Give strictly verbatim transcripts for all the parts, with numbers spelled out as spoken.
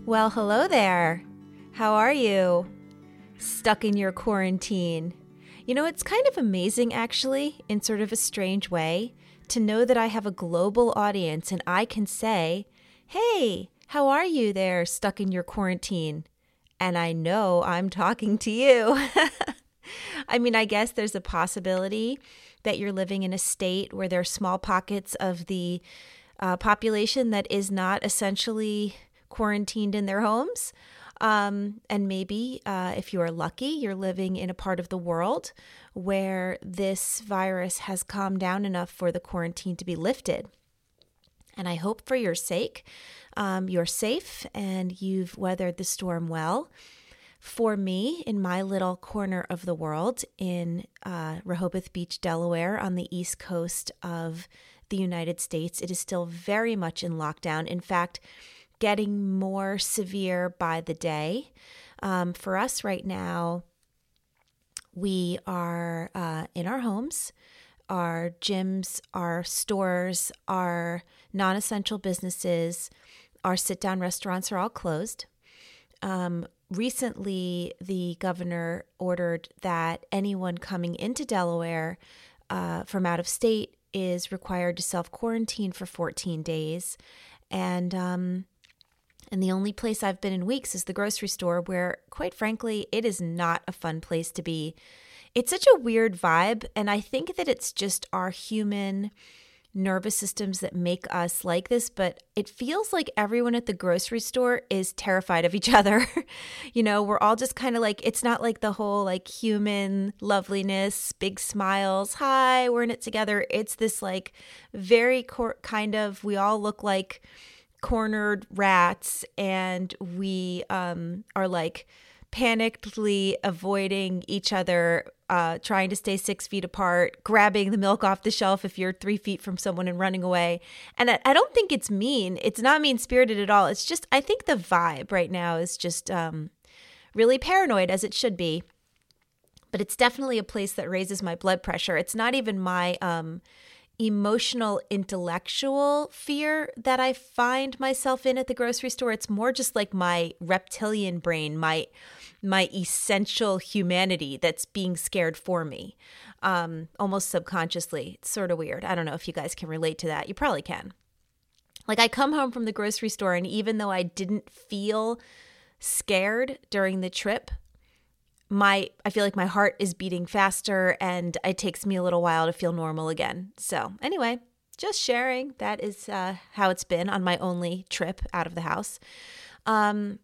Well, hello there. How are you? Stuck in your quarantine. You know, it's kind of amazing, actually, in sort of a strange way, to know that I have a global audience and I can say, hey, how are you there, stuck in your quarantine? And I know I'm talking to you. I mean, I guess there's a possibility that you're living in a state where there are small pockets of the uh, population that is not essentially quarantined in their homes. Um, and maybe uh, if you are lucky, you're living in a part of the world where this virus has calmed down enough for the quarantine to be lifted. And I hope for your sake, um, you're safe and you've weathered the storm well. For me, in my little corner of the world in uh, Rehoboth Beach, Delaware, on the east coast of the United States, it is still very much in lockdown. In fact, getting more severe by the day. Um, for us right now, we are uh, in our homes. Our gyms, our stores, our non-essential businesses, our sit-down restaurants are all closed. Um, recently, the governor ordered that anyone coming into Delaware uh, from out of state is required to self-quarantine for fourteen days. And um, and the only place I've been in weeks is the grocery store, where, quite frankly, it is not a fun place to be. It's such a weird vibe, and I think that it's just our human nervous systems that make us like this, but it feels like everyone at the grocery store is terrified of each other. You know, we're all just kind of like, it's not like the whole like human loveliness, big smiles, hi, we're in it together. It's this like very cor- kind of, we all look like cornered rats, and we um, are like panickedly avoiding each other, uh, trying to stay six feet apart, grabbing the milk off the shelf if you're three feet from someone and running away. And I, I don't think it's mean. It's not mean-spirited at all. It's just, I think the vibe right now is just um, really paranoid, as it should be. But it's definitely a place that raises my blood pressure. It's not even my um, emotional, intellectual fear that I find myself in at the grocery store. It's more just like my reptilian brain, my my essential humanity that's being scared for me, um, almost subconsciously. It's sort of weird. I don't know if you guys can relate to that. You probably can. Like, I come home from the grocery store, and even though I didn't feel scared during the trip, my I feel like my heart is beating faster, and it takes me a little while to feel normal again. So anyway, just sharing. That is uh, how it's been on my only trip out of the house. Um,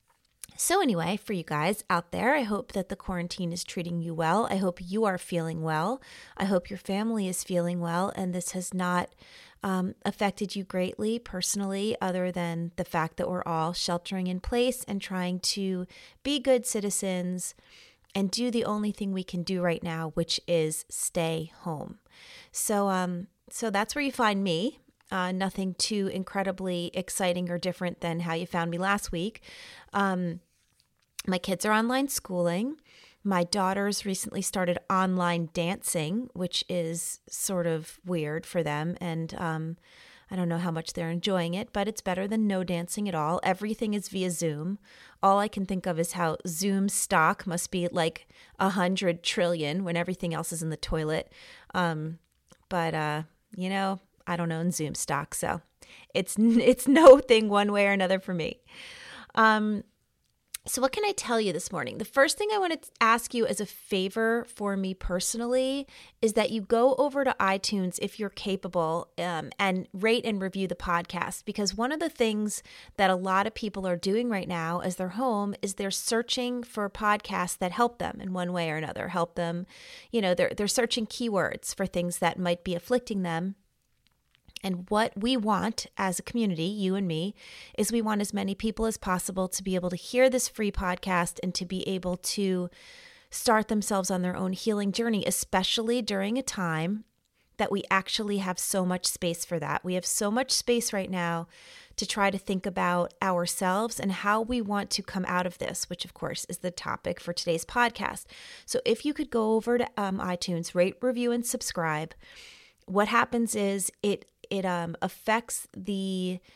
so anyway, for you guys out there, I hope that the quarantine is treating you well. I hope you are feeling well. I hope your family is feeling well, and this has not um, affected you greatly personally, other than the fact that we're all sheltering in place and trying to be good citizens and do the only thing we can do right now, which is stay home. So, um, so that's where you find me. Uh, nothing too incredibly exciting or different than how you found me last week. Um, my kids are online schooling. My daughters recently started online dancing, which is sort of weird for them. And um, I don't know how much they're enjoying it, but it's better than no dancing at all. Everything is via Zoom. All I can think of is how Zoom stock must be like a hundred trillion when everything else is in the toilet. Um, but, uh, you know, I don't own Zoom stock, so it's it's no thing one way or another for me. Um, so what can I tell you this morning? The first thing I want to ask you as a favor for me personally is that you go over to iTunes if you're capable um, and rate and review the podcast, because one of the things that a lot of people are doing right now as they're home is they're searching for podcasts that help them in one way or another, help them, you know, they're they're searching keywords for things that might be afflicting them. And what we want as a community, you and me, is we want as many people as possible to be able to hear this free podcast and to be able to start themselves on their own healing journey, especially during a time that we actually have so much space for that. We have so much space right now to try to think about ourselves and how we want to come out of this, which of course is the topic for today's podcast. So if you could go over to um, iTunes, rate, review, and subscribe, what happens is it It um, affects the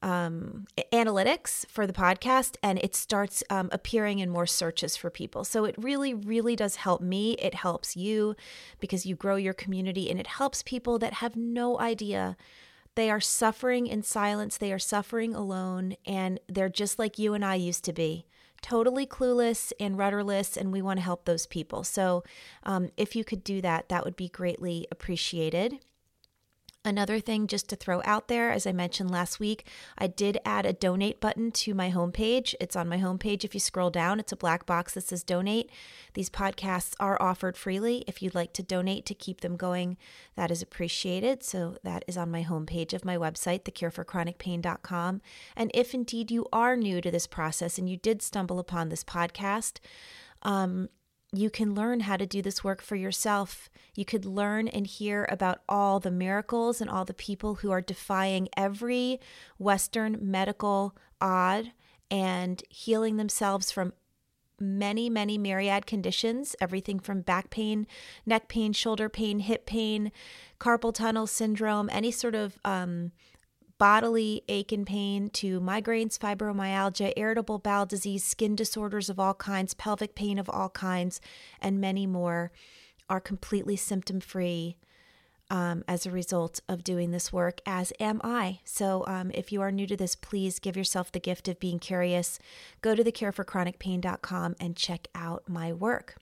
um, analytics for the podcast, and it starts um, appearing in more searches for people. So it really, really does help me. It helps you because you grow your community, and it helps people that have no idea. They are suffering in silence. They are suffering alone, and they're just like you and I used to be, totally clueless and rudderless, and we want to help those people. So um, if you could do that, that would be greatly appreciated. Another thing just to throw out there, as I mentioned last week, I did add a donate button to my homepage. It's on my homepage. If you scroll down, it's a black box that says donate. These podcasts are offered freely. If you'd like to donate to keep them going, that is appreciated. So that is on my homepage of my website, the cure for chronic pain dot com. And if indeed you are new to this process and you did stumble upon this podcast, um, you can learn how to do this work for yourself. You could learn and hear about all the miracles and all the people who are defying every Western medical odd and healing themselves from many, many myriad conditions, everything from back pain, neck pain, shoulder pain, hip pain, carpal tunnel syndrome, any sort of um, bodily ache and pain, to migraines, fibromyalgia, irritable bowel disease, skin disorders of all kinds, pelvic pain of all kinds, and many more are completely symptom-free um, as a result of doing this work, as am I. So um, if you are new to this, please give yourself the gift of being curious. Go to the cure for chronic pain dot com and check out my work.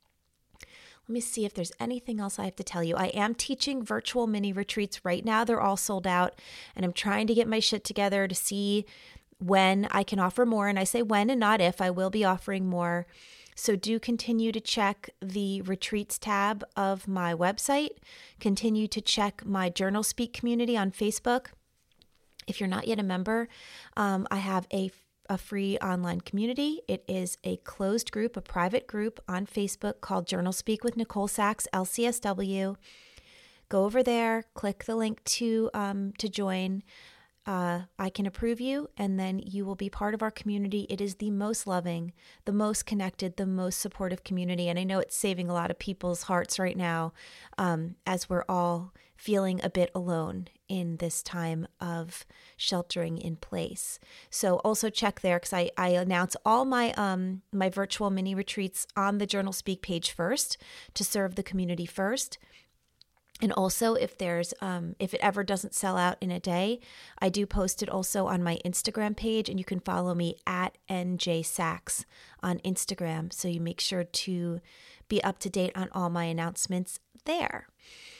Let me see if there's anything else I have to tell you. I am teaching virtual mini retreats right now. They're all sold out, and I'm trying to get my shit together to see when I can offer more. And I say when and not if. I will be offering more. So do continue to check the retreats tab of my website. Continue to check my Journal Speak community on Facebook. If you're not yet a member, um, I have a a free online community. It is a closed group, a private group on Facebook called Journal Speak with Nicole Sachs, L C S W. Go over there, click the link to um, to join. Uh, I can approve you, and then you will be part of our community. It is the most loving, the most connected, the most supportive community. And I know it's saving a lot of people's hearts right now um, as we're all feeling a bit alone in this time of sheltering in place. So also check there, because I, I announce all my um my virtual mini retreats on the Journal Speak page first to serve the community first. And also, if there's um, if it ever doesn't sell out in a day, I do post it also on my Instagram page, and you can follow me at N J Sachs on Instagram. So you make sure to be up to date on all my announcements there.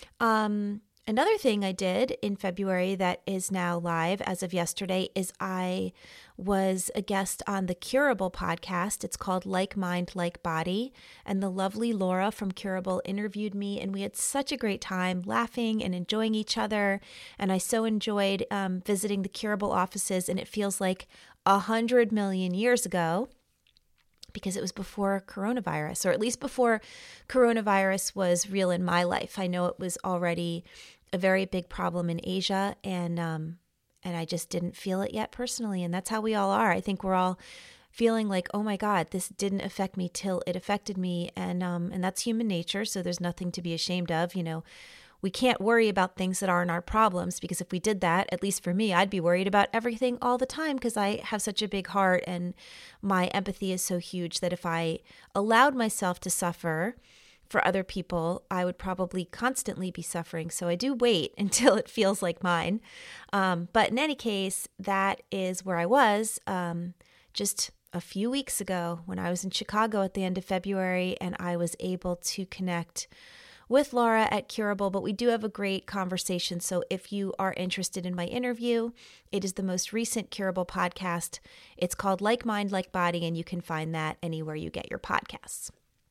Um, Another thing I did in February that is now live as of yesterday is I was a guest on the Curable podcast. It's called Like Mind, Like Body. And the lovely Laura from Curable interviewed me, and we had such a great time laughing and enjoying each other. And I so enjoyed um, visiting the Curable offices, and it feels like a hundred million years ago, because it was before coronavirus, or at least before coronavirus was real in my life. I know it was already a very big problem in Asia, and um, and I just didn't feel it yet personally, and that's how we all are. I think we're all feeling like, oh my God, this didn't affect me till it affected me, and um, and that's human nature, so there's nothing to be ashamed of. You know, we can't worry about things that aren't our problems, because if we did that, at least for me, I'd be worried about everything all the time, because I have such a big heart and my empathy is so huge that if I allowed myself to suffer for other people, I would probably constantly be suffering. So I do wait until it feels like mine. Um, but in any case, that is where I was um, just a few weeks ago when I was in Chicago at the end of February, and I was able to connect with Laura at Curable. But we do have a great conversation. So if you are interested in my interview, it is the most recent Curable podcast. It's called Like Mind, Like Body, and you can find that anywhere you get your podcasts.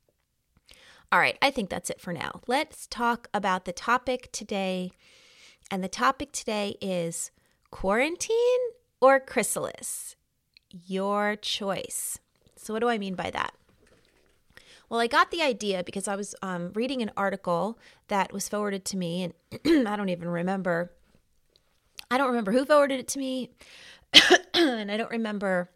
All right, I think that's it for now. Let's talk about the topic today. And the topic today is quarantine or chrysalis? Your choice. So what do I mean by that? Well, I got the idea because I was um, reading an article that was forwarded to me, and I don't even remember. I don't remember who forwarded it to me, and I don't remember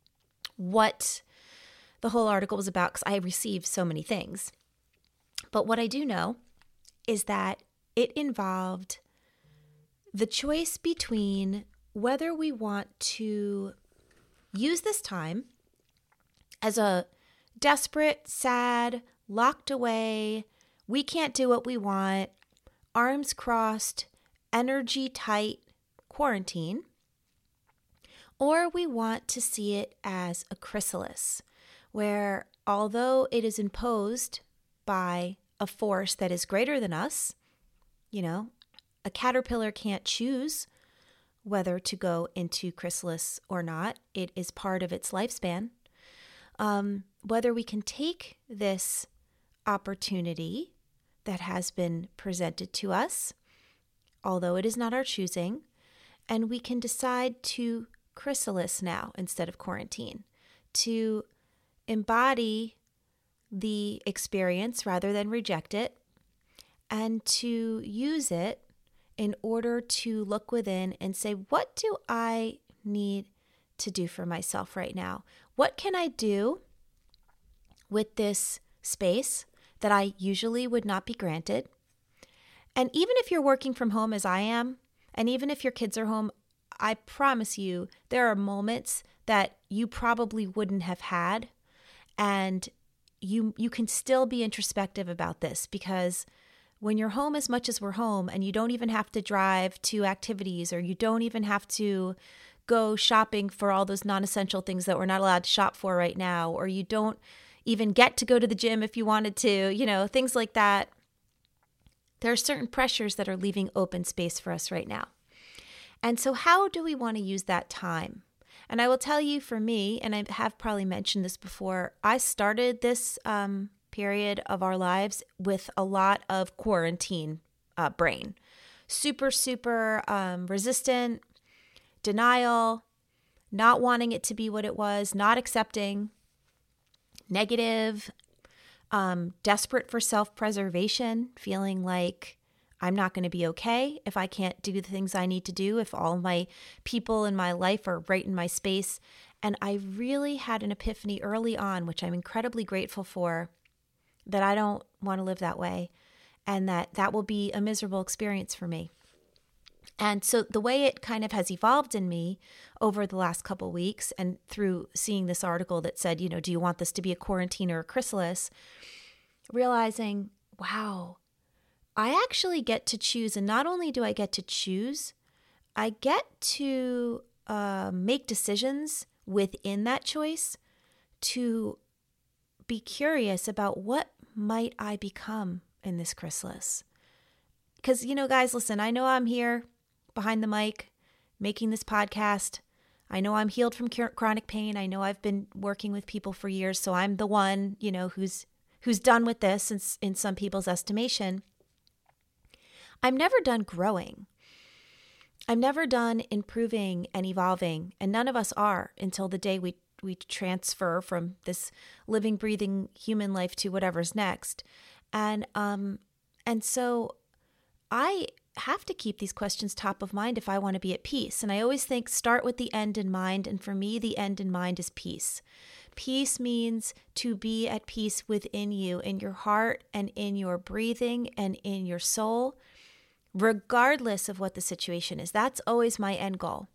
what the whole article was about, because I received so many things. But what I do know is that it involved the choice between whether we want to use this time as a desperate, sad, locked away, we can't do what we want, arms crossed, energy tight quarantine, or we want to see it as a chrysalis, where although it is imposed by a force that is greater than us, you know, a caterpillar can't choose whether to go into chrysalis or not. It is part of its lifespan. Um, whether we can take this opportunity that has been presented to us, although it is not our choosing, and we can decide to chrysalis now instead of quarantine, to embody the experience rather than reject it, and to use it in order to look within and say, what do I need to do for myself right now? What can I do with this space that I usually would not be granted? And even if you're working from home as I am, and even if your kids are home, I promise you there are moments that you probably wouldn't have had. And you you can still be introspective about this, because when you're home as much as we're home and you don't even have to drive to activities, or you don't even have to go shopping for all those non-essential things that we're not allowed to shop for right now, or you don't even get to go to the gym if you wanted to, you know, things like that. There are certain pressures that are leaving open space for us right now. And so how do we want to use that time? And I will tell you, for me, and I have probably mentioned this before, I started this um, period of our lives with a lot of quarantine uh, brain. Super, super um, resistant, denial, not wanting it to be what it was, not accepting, negative, um, desperate for self-preservation, feeling like I'm not going to be okay if I can't do the things I need to do, if all my people in my life are right in my space. And I really had an epiphany early on, which I'm incredibly grateful for, that I don't want to live that way, and that that will be a miserable experience for me. And so the way it kind of has evolved in me over the last couple of weeks, and through seeing this article that said, you know, do you want this to be a quarantine or a chrysalis? Realizing, wow, I actually get to choose. And not only do I get to choose, I get to uh, make decisions within that choice to be curious about what might I become in this chrysalis. Because, you know, guys, listen, I know I'm here behind the mic making this podcast. I know I'm healed from chronic pain. I know I've been working with people for years, so I'm the one, you know, who's who's done with this in, in some people's estimation. I'm never done growing. I'm never done improving and evolving, and none of us are until the day we we transfer from this living, breathing human life to whatever's next. And um and so I have to keep these questions top of mind if I want to be at peace. And I always think start with the end in mind. And for me, the end in mind is peace. Peace means to be at peace within you, in your heart and in your breathing and in your soul, regardless of what the situation is. That's always my end goal.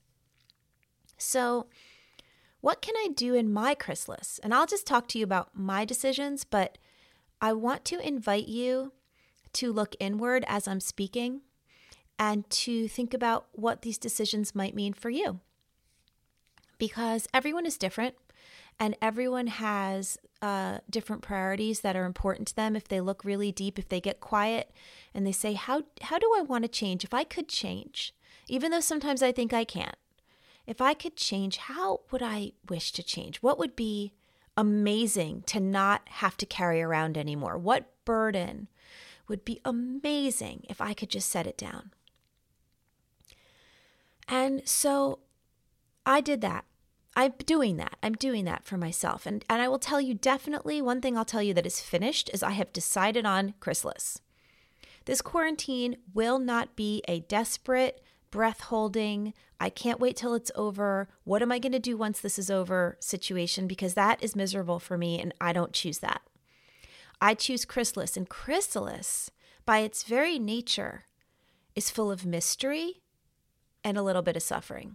So what can I do in my chrysalis? And I'll just talk to you about my decisions, but I want to invite you to look inward as I'm speaking and to think about what these decisions might mean for you. Because everyone is different, and everyone has uh, different priorities that are important to them. If they look really deep, if they get quiet and they say, how, how do I want to change? If I could change, even though sometimes I think I can't, if I could change, how would I wish to change? What would be amazing to not have to carry around anymore? What burden would be amazing if I could just set it down? And so I did that. I'm doing that. I'm doing that for myself. And, and I will tell you, definitely one thing I'll tell you that is finished is I have decided on chrysalis. This quarantine will not be a desperate, breath holding, I can't wait till it's over, what am I going to do once this is over situation, because that is miserable for me and I don't choose that. I choose chrysalis, and chrysalis, by its very nature, is full of mystery and a little bit of suffering.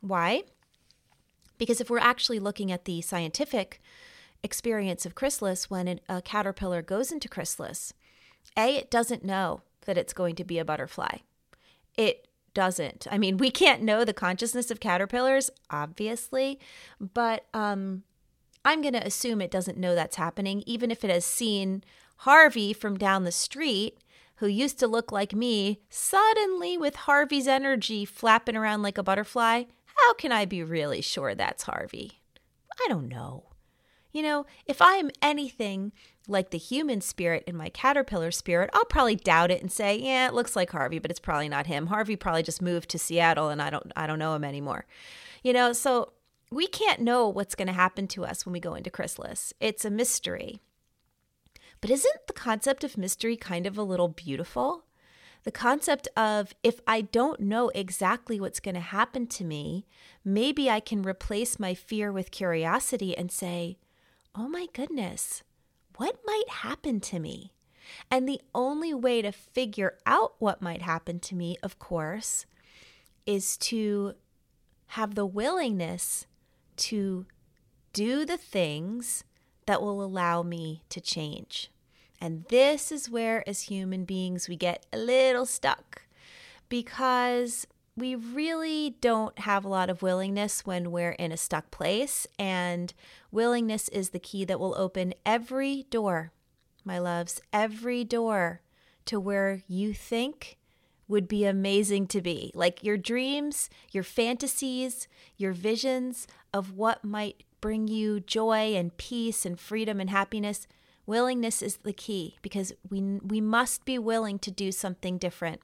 Why? Because if we're actually looking at the scientific experience of chrysalis, when a caterpillar goes into chrysalis, A, it doesn't know that it's going to be a butterfly. It doesn't. I mean, we can't know the consciousness of caterpillars, obviously, but um, I'm going to assume it doesn't know that's happening, even if it has seen Harvey from down the street, who used to look like me, suddenly with Harvey's energy flapping around like a butterfly. How can I be really sure that's Harvey? I don't know. You know, if I am anything like the human spirit in my caterpillar spirit, I'll probably doubt it and say, yeah, it looks like Harvey, but it's probably not him. Harvey probably just moved to Seattle and I don't I don't know him anymore. You know, so we can't know what's going to happen to us when we go into chrysalis. It's a mystery. But isn't the concept of mystery kind of a little beautiful? The concept of, if I don't know exactly what's going to happen to me, maybe I can replace my fear with curiosity and say, oh my goodness, what might happen to me? And the only way to figure out what might happen to me, of course, is to have the willingness to do the things that will allow me to change. And this is where, as human beings, we get a little stuck, because we really don't have a lot of willingness when we're in a stuck place. And willingness is the key that will open every door, my loves, every door to where you think would be amazing to be. Like your dreams, your fantasies, your visions of what might bring you joy and peace and freedom and happiness. Willingness is the key, because we we must be willing to do something different.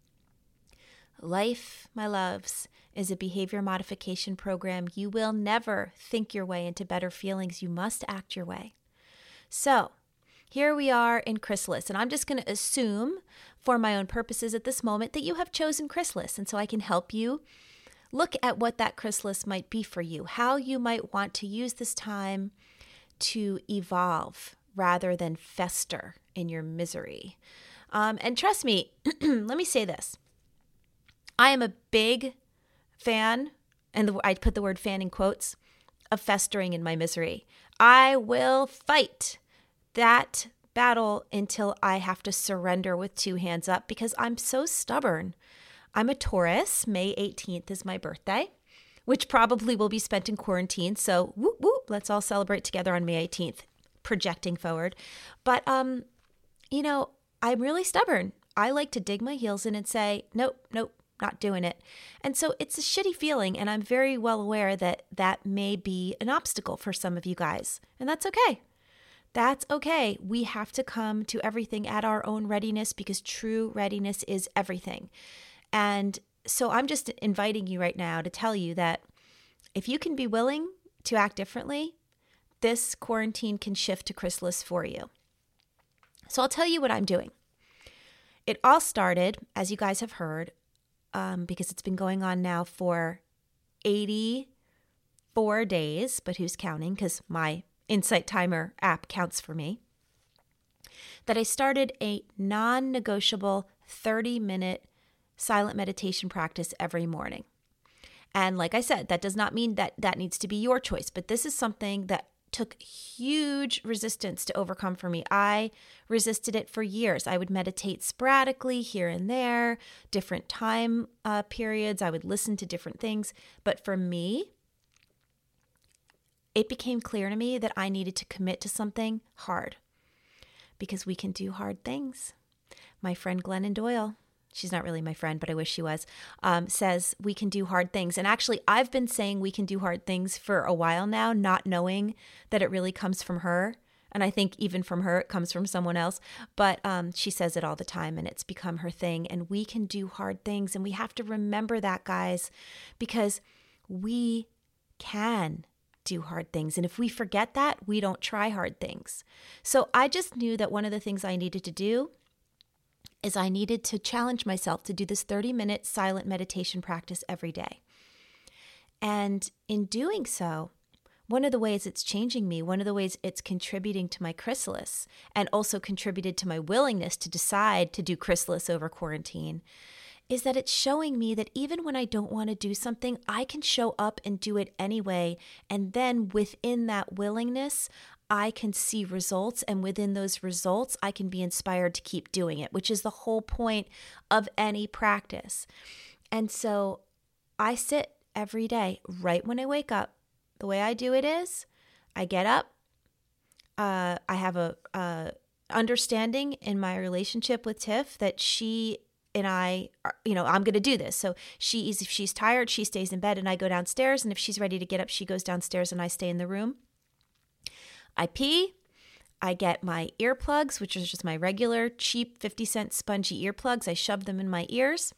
Life, my loves, is a behavior modification program. You will never think your way into better feelings. You must act your way. So here we are in chrysalis, and I'm just going to assume for my own purposes at this moment that you have chosen chrysalis, and so I can help you look at what that chrysalis might be for you, how you might want to use this time to evolve rather than fester in your misery. Um, and trust me, let me say this. I am a big fan, and the, I put the word fan in quotes, of festering in my misery. I will fight that battle until I have to surrender with two hands up, because I'm so stubborn. I'm a Taurus. May eighteenth is my birthday, which probably will be spent in quarantine. So whoop, whoop, let's all celebrate together on May eighteenth. Projecting forward. But, um, you know, I'm really stubborn. I like to dig my heels in and say, nope, nope, not doing it. And so it's a shitty feeling. And I'm very well aware that that may be an obstacle for some of you guys. And that's okay. That's okay. We have to come to everything at our own readiness, because true readiness is everything. And so I'm just inviting you right now to tell you that if you can be willing to act differently, this quarantine can shift to chrysalis for you. So I'll tell you what I'm doing. It all started, as you guys have heard, um, because it's been going on now for eighty-four days, but who's counting? Because my Insight Timer app counts for me. That I started a non-negotiable thirty-minute silent meditation practice every morning. And like I said, that does not mean that that needs to be your choice, but this is something that took huge resistance to overcome for me. I resisted it for years. I would meditate sporadically here and there, different time uh, periods. I would listen to different things. But for me, it became clear to me that I needed to commit to something hard, because we can do hard things. My friend Glennon Doyle, she's not really my friend, but I wish she was, um, says we can do hard things. And actually, I've been saying we can do hard things for a while now, not knowing that it really comes from her. And I think even from her, it comes from someone else. But um, she says it all the time, and it's become her thing. And we can do hard things. And we have to remember that, guys, because we can do hard things. And if we forget that, we don't try hard things. So I just knew that one of the things I needed to do is I needed to challenge myself to do this thirty-minute silent meditation practice every day. And in doing so, one of the ways it's changing me, one of the ways it's contributing to my chrysalis, and also contributed to my willingness to decide to do chrysalis over quarantine, is that it's showing me that even when I don't want to do something, I can show up and do it anyway. And then within that willingness, I can see results. And within those results, I can be inspired to keep doing it, which is the whole point of any practice. And so I sit every day right when I wake up. The way I do it is I get up. Uh, I have a, a understanding in my relationship with Tiff that she and I, are, you know, I'm going to do this. So she is, if she's tired, she stays in bed and I go downstairs. And if she's ready to get up, she goes downstairs and I stay in the room. I pee. I get my earplugs, which is just my regular cheap fifty cent spongy earplugs. I shove them in my ears.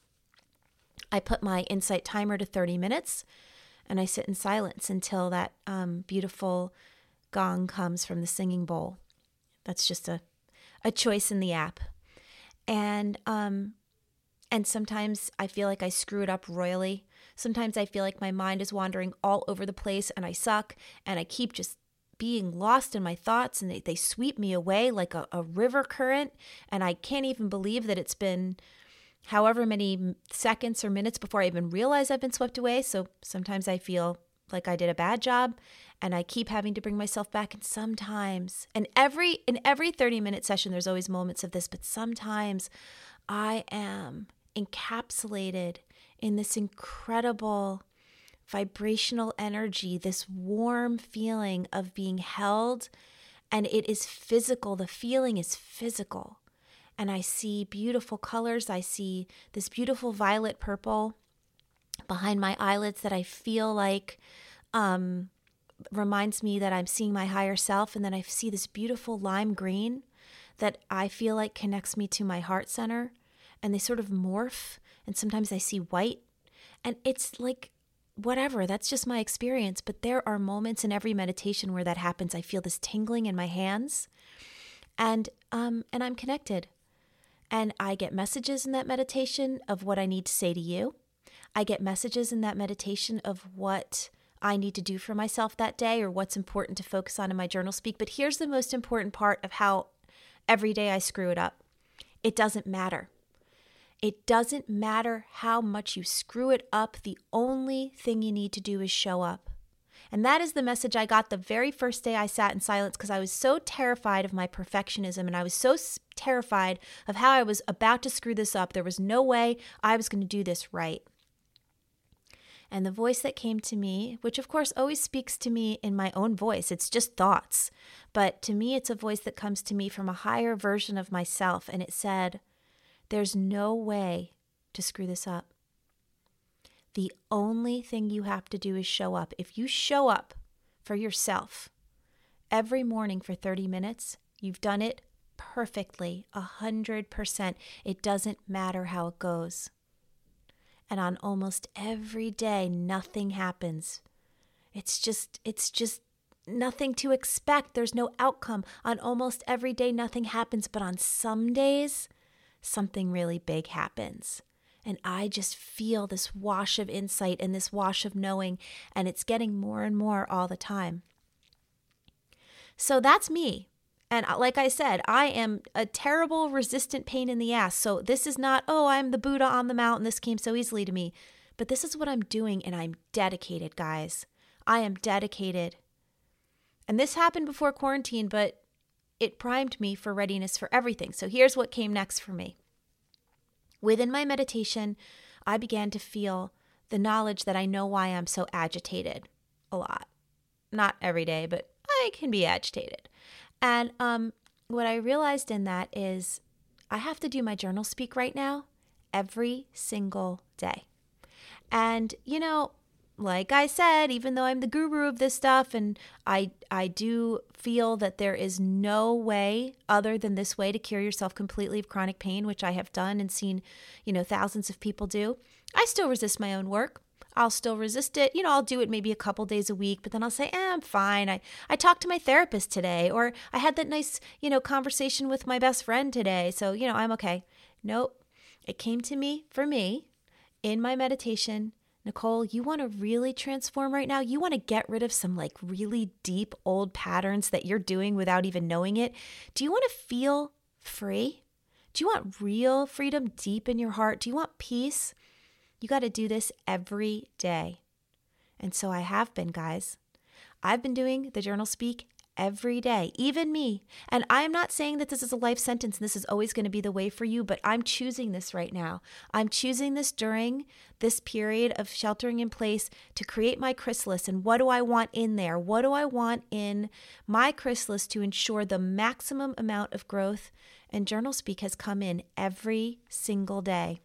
I put my Insight timer to thirty minutes and I sit in silence until that um, beautiful gong comes from the singing bowl. That's just a, a choice in the app. And, um, And sometimes I feel like I screw it up royally. Sometimes I feel like my mind is wandering all over the place and I suck and I keep just being lost in my thoughts and they, they sweep me away like a, a river current. And I can't even believe that it's been however many seconds or minutes before I even realize I've been swept away. So sometimes I feel like I did a bad job and I keep having to bring myself back. And sometimes, and every in every thirty minute session, there's always moments of this, but sometimes I am encapsulated in this incredible vibrational energy, this warm feeling of being held, and it is physical. The feeling is physical. And I see beautiful colors. I see this beautiful violet purple behind my eyelids that I feel like um, reminds me that I'm seeing my higher self. And then I see this beautiful lime green that I feel like connects me to my heart center. And they sort of morph, and sometimes I see white, and it's like, whatever, that's just my experience, but there are moments in every meditation where that happens. I feel this tingling in my hands, and um, and I'm connected, and I get messages in that meditation of what I need to say to you. I get messages in that meditation of what I need to do for myself that day or what's important to focus on in my journal speak, but here's the most important part of how every day I screw it up. It doesn't matter. It doesn't matter how much you screw it up. The only thing you need to do is show up. And that is the message I got the very first day I sat in silence because I was so terrified of my perfectionism and I was so terrified of how I was about to screw this up. There was no way I was going to do this right. And the voice that came to me, which of course always speaks to me in my own voice, it's just thoughts. But to me, it's a voice that comes to me from a higher version of myself. And it said, there's no way to screw this up. The only thing you have to do is show up. If you show up for yourself every morning for thirty minutes, you've done it perfectly, a hundred percent. It doesn't matter how it goes. And on almost every day, nothing happens. It's just, it's just nothing to expect. There's no outcome. On almost every day, nothing happens. But on some days, something really big happens. And I just feel this wash of insight and this wash of knowing, and it's getting more and more all the time. So that's me. And like I said, I am a terrible resistant pain in the ass. So this is not, oh, I'm the Buddha on the mountain. This came so easily to me. But this is what I'm doing, and I'm dedicated, guys. I am dedicated. And this happened before quarantine, but it primed me for readiness for everything. So here's what came next for me. Within my meditation, I began to feel the knowledge that I know why I'm so agitated a lot. Not every day, but I can be agitated. And um, what I realized in that is I have to do my journal speak right now every single day. And, you know, like I said, even though I'm the guru of this stuff and I I do feel that there is no way other than this way to cure yourself completely of chronic pain, which I have done and seen, you know, thousands of people do, I still resist my own work. I'll still resist it. You know, I'll do it maybe a couple days a week, but then I'll say, eh, I'm fine. I, I talked to my therapist today, or I had that nice, you know, conversation with my best friend today. So, you know, I'm okay. Nope. It came to me for me in my meditation. Nicole, you want to really transform right now? You want to get rid of some like really deep old patterns that you're doing without even knowing it? Do you want to feel free? Do you want real freedom deep in your heart? Do you want peace? You got to do this every day. And so I have been, guys. I've been doing the Journal Speak every day, even me. And I'm not saying that this is a life sentence and this is always going to be the way for you, but I'm choosing this right now. I'm choosing this during this period of sheltering in place to create my chrysalis. And what do I want in there? What do I want in my chrysalis to ensure the maximum amount of growth? And Journal Speak has come in every single day.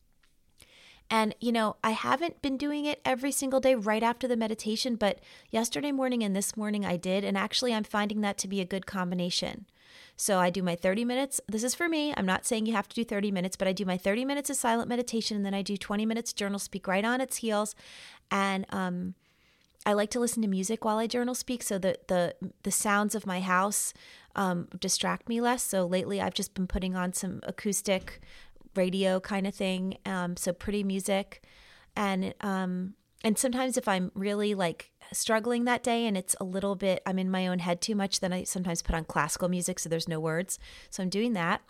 And, you know, I haven't been doing it every single day right after the meditation, but yesterday morning and this morning I did. And actually, I'm finding that to be a good combination. So I do my thirty minutes. This is for me. I'm not saying you have to do thirty minutes, but I do my thirty minutes of silent meditation, and then I do twenty minutes Journal Speak right on its heels. And um, I like to listen to music while I Journal Speak so that the, the sounds of my house um, distract me less. So lately I've just been putting on some acoustic radio kind of thing, um, so pretty music, and um, and sometimes if I'm really like struggling that day and it's a little bit, I'm in my own head too much, then I sometimes put on classical music so there's no words. So I'm doing that,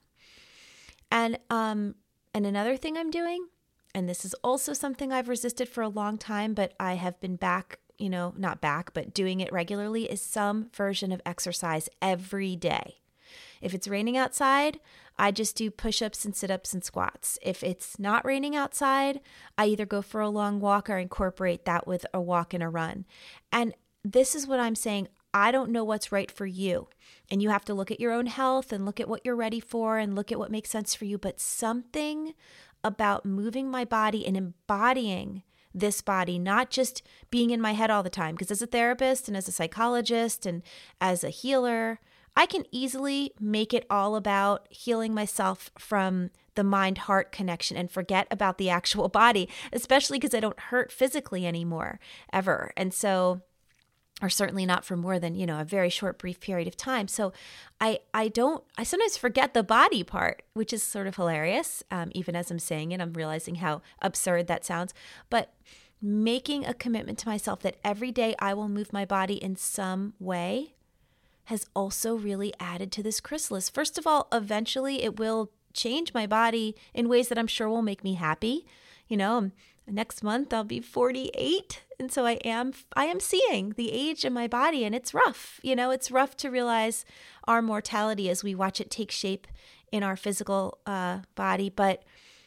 and um, and another thing I'm doing, and this is also something I've resisted for a long time, but I have been back, you know, not back, but doing it regularly, is some version of exercise every day. If it's raining outside, I just do push-ups and sit-ups and squats. If it's not raining outside, I either go for a long walk or incorporate that with a walk and a run. And this is what I'm saying. I don't know what's right for you. And you have to look at your own health and look at what you're ready for and look at what makes sense for you. But something about moving my body and embodying this body, not just being in my head all the time. Because as a therapist and as a psychologist and as a healer, I can easily make it all about healing myself from the mind-heart connection and forget about the actual body, especially because I don't hurt physically anymore, ever. And so, or certainly not for more than, you know, a very short, brief period of time. So I, I don't, I sometimes forget the body part, which is sort of hilarious. Um, even as I'm saying it, I'm realizing how absurd that sounds. But making a commitment to myself that every day I will move my body in some way has also really added to this chrysalis. First of all, eventually it will change my body in ways that I'm sure will make me happy. You know, next month I'll be forty-eight. And so I am, I am seeing the age of my body, and it's rough. You know, it's rough to realize our mortality as we watch it take shape in our physical uh, body. But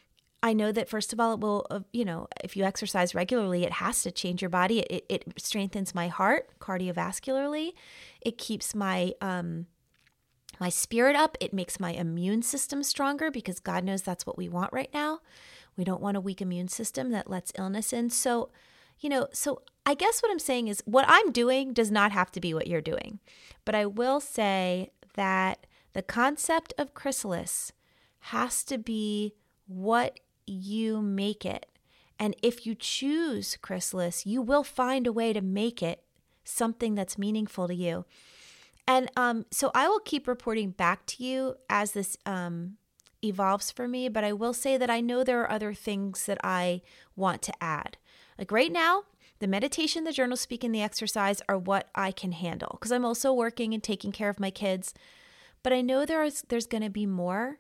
I know that first of all, it will, uh, you know, if you exercise regularly, it has to change your body. It, it strengthens my heart cardiovascularly. It keeps my um, my spirit up. It makes my immune system stronger because God knows that's what we want right now. We don't want a weak immune system that lets illness in. So, you know, so I guess what I'm saying is what I'm doing does not have to be what you're doing. But I will say that the concept of chrysalis has to be what you make it. And if you choose chrysalis, you will find a way to make it something that's meaningful to you. And um, so I will keep reporting back to you as this um, evolves for me, but I will say that I know there are other things that I want to add. Like right now, the meditation, the Journal Speak, and the exercise are what I can handle because I'm also working and taking care of my kids. But I know there's there's going to be more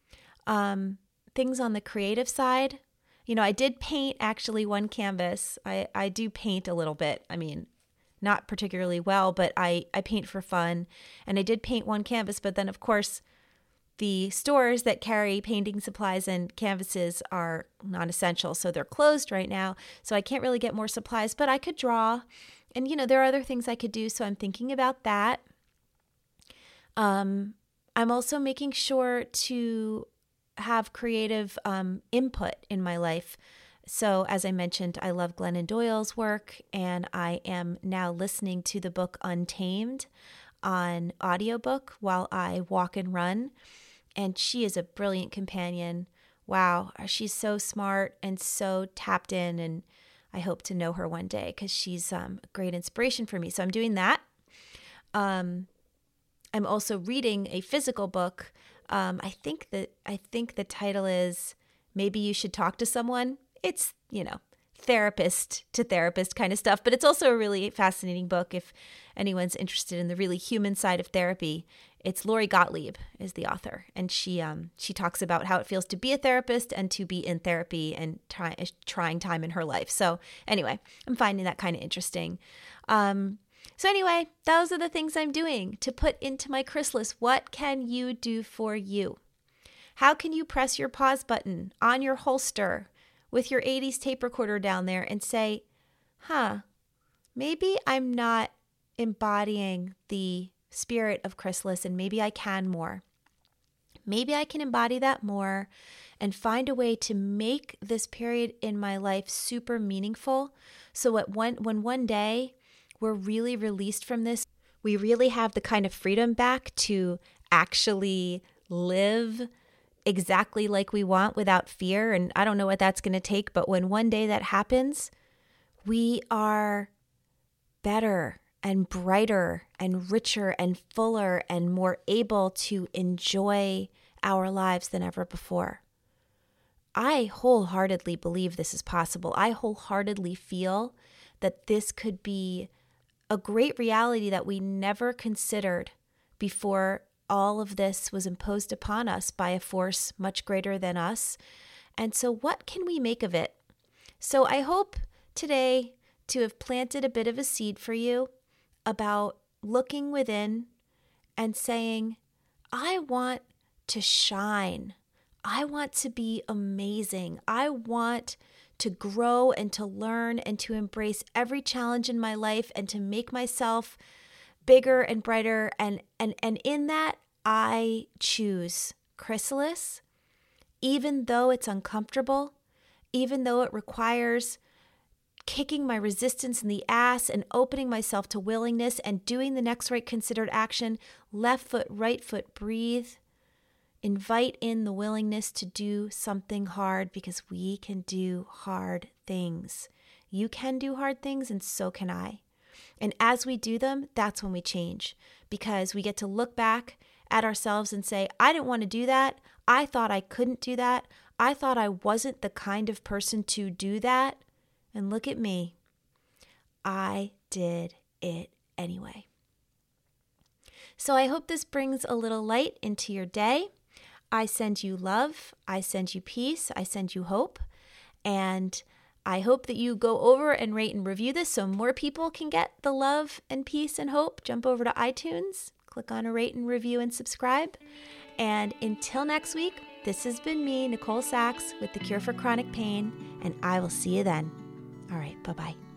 um, things on the creative side. You know, I did paint actually one canvas. I, I do paint a little bit. I mean, not particularly well, but I, I paint for fun. And I did paint one canvas, but then of course the stores that carry painting supplies and canvases are non-essential. So they're closed right now. So I can't really get more supplies, but I could draw. And, you know, there are other things I could do. So I'm thinking about that. Um, I'm also making sure to have creative um, input in my life. So as I mentioned, I love Glennon Doyle's work, and I am now listening to the book Untamed on audiobook while I walk and run. And she is a brilliant companion. Wow, she's so smart and so tapped in, and I hope to know her one day because she's um, a great inspiration for me. So I'm doing that. Um, I'm also reading a physical book. Um, I think that I think the title is Maybe You Should Talk to Someone. It's, you know, therapist to therapist kind of stuff, but it's also a really fascinating book if anyone's interested in the really human side of therapy. It's Lori Gottlieb is the author, and she um she talks about how it feels to be a therapist and to be in therapy and try, trying time in her life. So anyway, I'm finding that kind of interesting. Um, so anyway, those are the things I'm doing to put into my chrysalis. What can you do for you? How can you press your pause button on your holster with your eighties tape recorder down there and say, huh, maybe I'm not embodying the spirit of chrysalis, and maybe I can more. Maybe I can embody that more and find a way to make this period in my life super meaningful, so at one, when one day we're really released from this, we really have the kind of freedom back to actually live exactly like we want without fear. And I don't know what that's going to take, but when one day that happens, we are better and brighter and richer and fuller and more able to enjoy our lives than ever before. I wholeheartedly believe this is possible. I wholeheartedly feel that this could be a great reality that we never considered before all of this was imposed upon us by a force much greater than us. And so what can we make of it? So I hope today to have planted a bit of a seed for you about looking within and saying, I want to shine. I want to be amazing. I want to grow and to learn and to embrace every challenge in my life and to make myself bigger and brighter. And, and, and in that, I choose chrysalis, even though it's uncomfortable, even though it requires kicking my resistance in the ass and opening myself to willingness and doing the next right considered action. Left foot, right foot, breathe. Invite in the willingness to do something hard, because we can do hard things. You can do hard things, and so can I. And as we do them, that's when we change, because we get to look back at ourselves and say, I didn't want to do that. I thought I couldn't do that. I thought I wasn't the kind of person to do that. And look at me. I did it anyway. So I hope this brings a little light into your day. I send you love. I send you peace. I send you hope. And I hope that you go over and rate and review this so more people can get the love and peace and hope. Jump over to iTunes, click on a rate and review and subscribe. And until next week, this has been me, Nicole Sachs, with The Cure for Chronic Pain, and I will see you then. All right, bye-bye.